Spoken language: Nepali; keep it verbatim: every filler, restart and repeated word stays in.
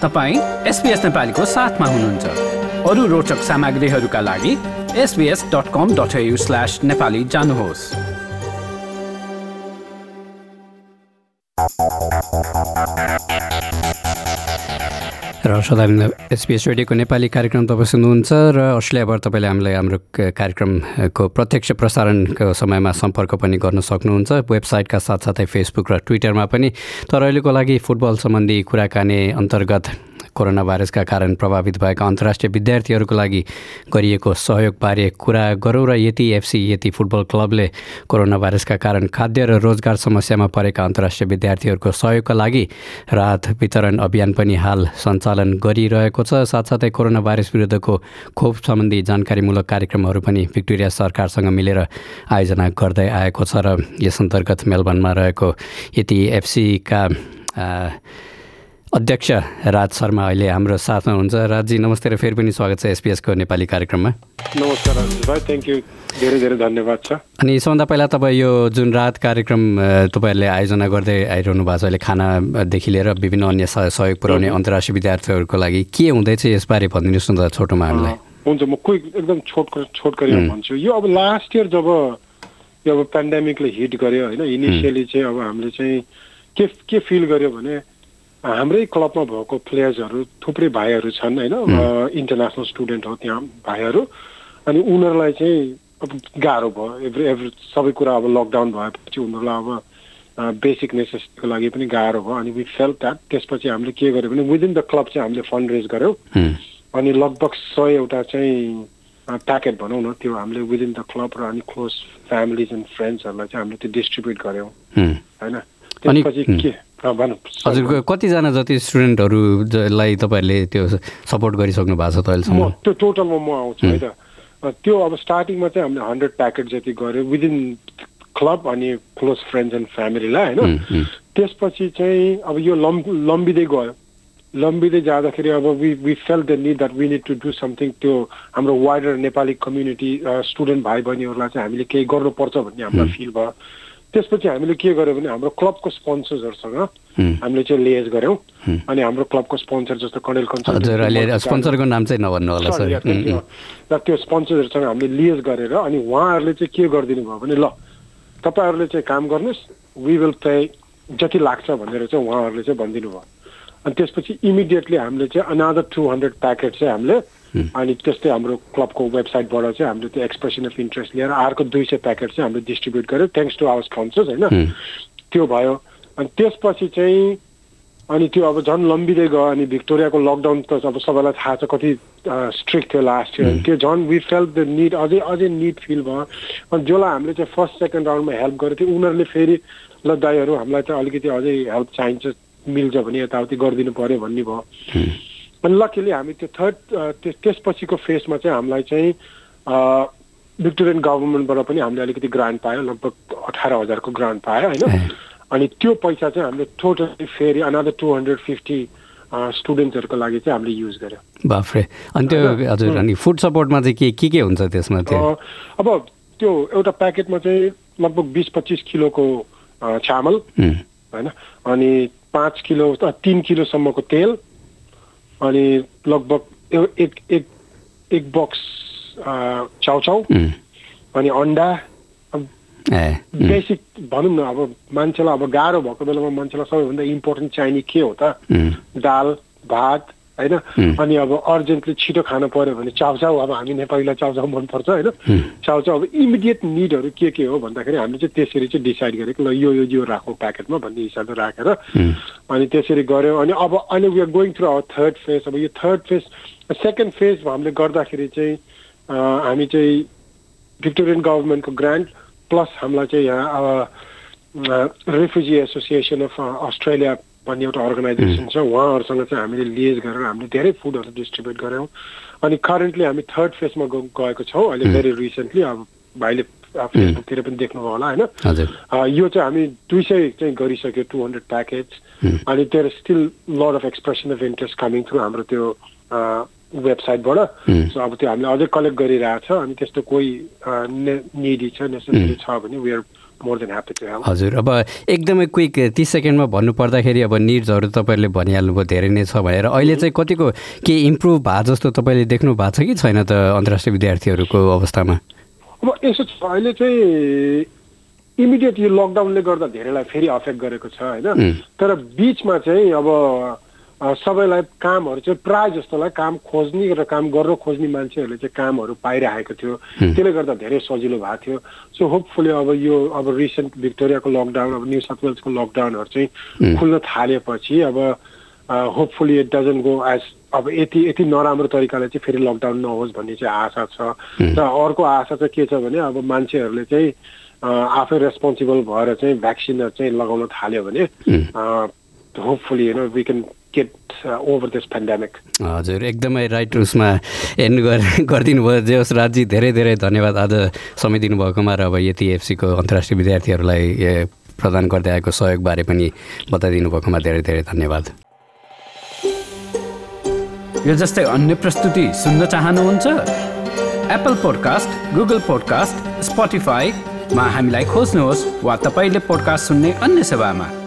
तपाईँ एसबीएस नेपालीको साथमा हुनुहुन्छ। अरू रोचक सामग्रीहरूका लागि SBS dot com dot AU slash Nepali जानुहोस्। र सधैँ एसबीएस रेडियोको नेपाली कार्यक्रम तपाईँ सुन्नुहुन्छ र अस्ट्रेलियाबाट तपाईँले हामीलाई हाम्रो कार्यक्रमको प्रत्यक्ष प्रसारणको समयमा सम्पर्क पनि गर्न सक्नुहुन्छ, वेबसाइटका साथसाथै फेसबुक र ट्विटरमा पनि। तर अहिलेको लागि फुटबल सम्बन्धी कुराकानी अन्तर्गत कोरोना भाइरसका कारण प्रभावित भएका अन्तर्राष्ट्रिय विद्यार्थीहरूको लागि गरिएको सहयोगबारे कुरा गरौँ र यति एफसी यति फुटबल क्लबले कोरोना भाइरसका कारण खाद्य र रोजगार समस्यामा परेका अन्तर्राष्ट्रिय विद्यार्थीहरूको सहयोगका लागि राहत वितरण अभियान पनि हाल सञ्चालन गरिरहेको छ। साथसाथै कोरोना भाइरस विरुद्धको खोप सम्बन्धी जानकारीमूलक कार्यक्रमहरू पनि भिक्टोरिया सरकारसँग मिलेर आयोजना गर्दै आएको छ र यस अन्तर्गत मेलबर्नमा रहेको यति एफसीका अध्यक्ष राज शर्मा अहिले हाम्रो साथमा हुन्छ। राजजी नमस्ते र फेरि पनि स्वागत छ एसपीएसको नेपाली कार्यक्रममा। नमस्कार भाइ, थ्याङ्क यू, धेरै धेरै धन्यवाद छ। अनि सबभन्दा पहिला तपाईँ यो जुन राहत कार्यक्रम तपाईँहरूले आयोजना गर्दै आइरहनु भएको छ अहिले, खानादेखि लिएर विभिन्न अन्य सहयोग पुर्याउने अन्तर्राष्ट्रिय विद्यार्थीहरूको लागि के हुँदैछ यसबारे भनिदिनुहोस् न त छोटोमा हामीलाई। हुन्छ, म कोही एकदम छोट छोटकरीमा भन्छु। यो अब लास्ट इयर जब यो अब पेन्डेमिकले हिट गर्यो होइन, इनिसियली चाहिँ अब हामीले चाहिँ के के फिल गर्यो भने हाम्रै क्लबमा भएको प्लेयर्सहरू थुप्रै भाइहरू छन् होइन, इन्टरनेसनल स्टुडेन्ट हो त्यहाँ भाइहरू, अनि उनीहरूलाई चाहिँ अब गाह्रो भयो। एभ्री एभ्री सबै कुरा अब लकडाउन भएपछि उनीहरूलाई अब बेसिक नेसेसिटीको लागि पनि गाह्रो भयो। अनि वी फेल्ट द्याट। त्यसपछि हामीले के गर्यो भने विदिन द क्लब चाहिँ हामीले फन्ड रेज गऱ्यौँ अनि लगभग सय एउटा चाहिँ प्याकेट भनौँ न, त्यो हामीले विदिन द क्लब र अनि क्लोज फ्यामिलिज एन्ड फ्रेन्ड्सहरूलाई चाहिँ हामीले त्यो डिस्ट्रिब्युट गऱ्यौँ होइन। त्यसपछि के हजुर कतिजना जति स्टुडेन्टहरूलाई तपाईँहरूले त्यो सपोर्ट गरिसक्नु भएको छ त अहिलेसम्म? त्यो टोटलमा म आउँछु है त। त्यो अब स्टार्टिङमा चाहिँ हामीले हन्ड्रेड प्याकेट जति गऱ्यो विदिन क्लब अनि क्लोज फ्रेन्ड्स एन्ड फ्यामिलीलाई होइन। त्यसपछि चाहिँ अब यो लम् लम्बिँदै गयो। लम्बिँदै जाँदाखेरि अब we we felt the need that we need to do something. त्यो हाम्रो वाइडर नेपाली कम्युनिटी स्टुडेन्ट भाइ बहिनीहरूलाई चाहिँ हामीले केही गर्नुपर्छ भन्ने हामीलाई फिल भयो। त्यसपछि हामीले के गर्यो भने हाम्रो क्लबको स्पोन्सर्सहरूसँग हामीले चाहिँ लिएज गऱ्यौँ अनि हाम्रो क्लबको स्पोन्सर जस्तो कडेल कन्सल्ट, स्पोन्सरको नाम चाहिँ नभन्नु होला सर, र त्यो स्पोन्सरहरूसँग हामीले लिएज गरेर अनि उहाँहरूले चाहिँ के गरिदिनु भयो भने ल तपाईँहरूले चाहिँ काम गर्नुहोस्, वी विल पे जति लाग्छ भनेर चाहिँ उहाँहरूले चाहिँ भनिदिनु भयो। अनि त्यसपछि इमिडिएटली हामीले चाहिँ अनादर टू हन्ड्रेड प्याकेट चाहिँ हामीले अनि त्यस्तै हाम्रो क्लबको वेबसाइटबाट चाहिँ हामीले त्यो एक्सप्रेसन अफ इन्ट्रेस्ट लिएर अर्को दुई सय प्याकेट चाहिँ हामीले डिस्ट्रिब्युट गऱ्यौँ थ्याङ्क्स टु आवर स्पोन्सर्स होइन। त्यो भयो। अनि त्यसपछि चाहिँ अनि त्यो अब झन् लम्बिँदै गयो अनि भिक्टोरियाको लकडाउन त अब सबैलाई थाहा छ कति स्ट्रिक्ट थियो लास्ट इयर। त्यो झन् वी फेल्ट द निड, अझै अझै निड फिल भयो। अनि जसलाई हामीले चाहिँ फर्स्ट सेकेन्ड राउन्डमा हेल्प गरेको थियो उनीहरूले फेरि ल दाइहरू हामीलाई चाहिँ अलिकति अझै हेल्प चाहिन्छ, मिल्छ भने यताउति गरिदिनु पऱ्यो भन्ने भयो। अनि लकिली हामी त्यो थर्ड त्यसपछिको फेसमा चाहिँ हामीलाई चाहिँ भिक्टोरियन गभर्मेन्टबाट पनि हामीले अलिकति ग्रान्ट पायो, लगभग अठार हजारको ग्रान्ट पायो होइन। अनि त्यो पैसा चाहिँ हामीले टोटली फेरि अनादर टू हन्ड्रेड फिफ्टी स्टुडेन्ट्सहरूको लागि चाहिँ हामीले युज गऱ्यौँ। बाफ्रे। अनि त्यो हजुर अनि फुड सपोर्टमा चाहिँ के के के हुन्छ त्यसमा? त्यो अब त्यो एउटा प्याकेटमा चाहिँ लगभग बिस पच्चिस किलोको चामल होइन, अनि पाँच किलो तिन किलोसम्मको तेल, अनि लगभग एक एक एक बक्स चाउचाउ, अनि अन्डा। बेसिक भनौँ न अब मान्छेलाई अब गाह्रो भएको बेलामा मान्छेलाई सबैभन्दा इम्पोर्टेन्ट चाहिने के हो त? दाल भात होइन। अनि अब अर्जेन्टली छिटो खानु पर्यो भने चाउचाउ, अब हामी नेपालीलाई चाउचाउ मनपर्छ होइन। चाउचाउ अब इमिडिएट निडहरू के के हो भन्दाखेरि हामीले चाहिँ त्यसरी चाहिँ डिसाइड गरेको ल यो यो यो राखौँ प्याकेटमा भन्ने हिसाबले राखेर अनि त्यसरी गऱ्यौँ। अनि अब अहिले we are going through our third phase. अब यो थर्ड फेज सेकेन्ड फेज हामीले गर्दाखेरि चाहिँ हामी चाहिँ भिक्टोरियन गभर्मेन्टको ग्रान्ट प्लस हामीलाई चाहिँ यहाँ अब रेफ्युजी एसोसिएसन अफ अस्ट्रेलिया भन्ने एउटा अर्गनाइजेसन छ, उहाँहरूसँग चाहिँ हामीले लिएज गरेर हामीले धेरै फुडहरू डिस्ट्रिब्युट गऱ्यौँ। अनि करेन्टली हामी थर्ड फेजमा गएको छौँ अहिले भेरी रिसेन्टली। अब भाइले फेसबुकतिर पनि देख्नुभयो होला होइन। यो चाहिँ हामी दुई सय चाहिँ गरिसक्यो, टू हन्ड्रेड प्याकेज। अनि there is still lot of expression of interest coming through हाम्रो त्यो वेबसाइटबाट। सो अब त्यो हामीले अझै कलेक्ट गरिरहेछ। अनि त्यस्तो कोही निडी छ नेसेसरी छ भने we are more than happy to help. हजुर, अब एकदमै क्विक तिस सेकेन्डमा भन्नुपर्दाखेरि अब निड्सहरू तपाईँहरूले भनिहाल्नुभयो धेरै नै छ भनेर, अहिले चाहिँ कतिको के इम्प्रुभ भए जस्तो तपाईँले देख्नु भएको छ कि छैन त अन्तर्राष्ट्रिय विद्यार्थीहरूको अवस्थामा? अब यसो छ, अहिले चाहिँ इमिडिएट यो लकडाउनले गर्दा धेरैलाई फेरि अफेक्ट गरेको छ होइन, तर बिचमा चाहिँ अब सबैलाई कामहरू चाहिँ प्राय जस्तोलाई काम खोज्ने र काम गर्न खोज्ने मान्छेहरूले चाहिँ कामहरू पाइरहेको थियो, त्यसले गर्दा धेरै सजिलो भएको थियो। सो होपफुली अब यो अब रिसेन्ट भिक्टोरियाको लकडाउन, अब न्यू साउथ वेल्सको लकडाउनहरू चाहिँ खुल्न थालेपछि अब hopefully it doesn't go as अब यति यति नराम्रो तरिकाले चाहिँ फेरि लकडाउन नहोस् भन्ने चाहिँ आशा छ। र अर्को आशा चाहिँ के छ भने अब मान्छेहरूले चाहिँ आफै रेस्पोन्सिबल भएर चाहिँ भ्याक्सिनहरू चाहिँ लगाउन थाल्यो भने hopefully you know we can get over this pandemic. हजुर, एकदमै राइट उसमा एन्ड गरिदिनु भयो। जे होस् राजी, धेरै धेरै धन्यवाद आज समय दिनुभएकोमा र अब यति एफसीको अन्तर्राष्ट्रिय विद्यार्थीहरूलाई प्रदान गर्दै आएको सहयोगबारे पनि बताइदिनु भएकोमा धेरै धेरै धन्यवाद। यो जस्तै अन्य प्रस्तुति सुन्न चाहनुहुन्छ? एप्पल पोडकास्ट, गुगल पोडकास्ट, स्पोटिफाईमा हामीलाई खोज्नुहोस् वा तपाईँले पोडकास्ट सुन्ने अन्य सेवामा।